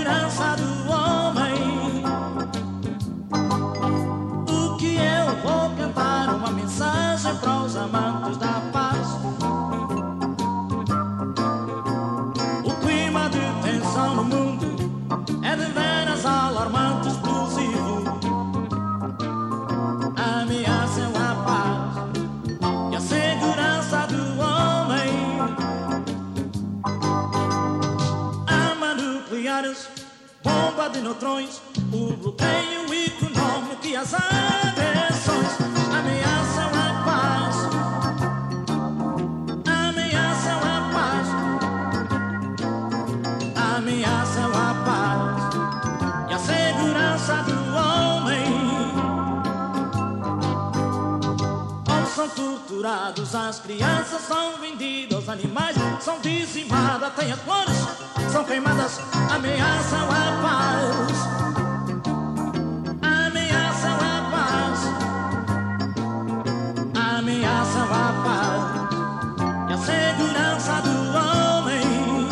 segurança do homem. O que eu vou cantar, uma mensagem para os amantes da paz. O clima de tensão no mundo é de veras alarmante, explosivo. A ameaça é a paz e a segurança do homem. Armas nucleares, bomba de neutrões, o bloqueio econômico e as agressões. Ameaçam a paz, ameaçam a paz, ameaçam a paz e a segurança do homem. Ou são torturados, as crianças são vendidas, os animais são dizimados, até as flores são queimadas. Ameaçam a paz, ameaçam a paz, ameaçam a paz e a segurança do homem.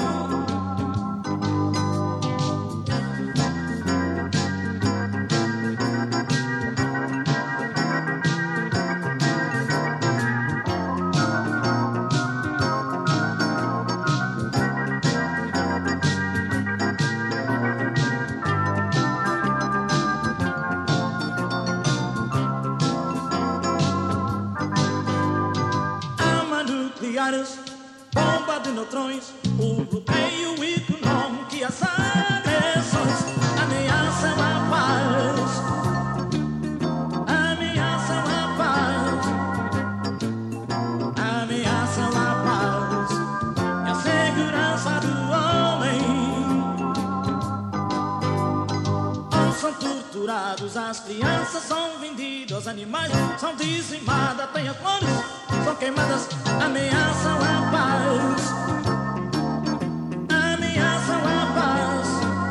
Bomba de neutrões, o bloqueio econômico e as agressões. Ameaçam a paz, ameaçam a paz, ameaçam a paz e a segurança do homem. Ou são torturados, as crianças são vendidas, os animais são dizimados, até as flores são queimadas. Ameaçam a paz, ameaçam a paz,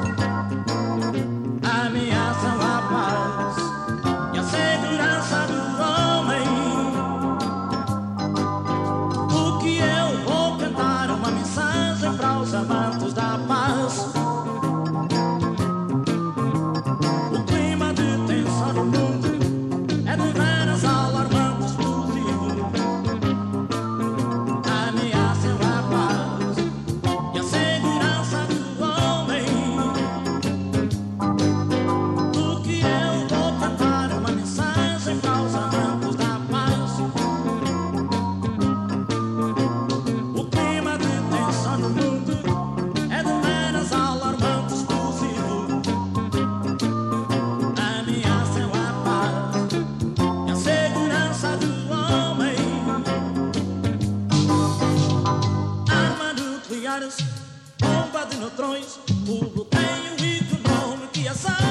ameaçam a paz e a segurança do homem. O que eu vou cantar, uma mensagem para os amantes da paz. O clima de tensão no mundo é de veras alarmante, explosivo. Ameaçam a paz e a segurança do homem. O que eu vou cantar, uma mensagem para os amantes da paz. O clima de tensão no mundo é de veras alarmante, explosivo. Ameaçam a paz e a segurança do homem. Armas nucleares, bomba de neutrões, o bloqueio econômico e as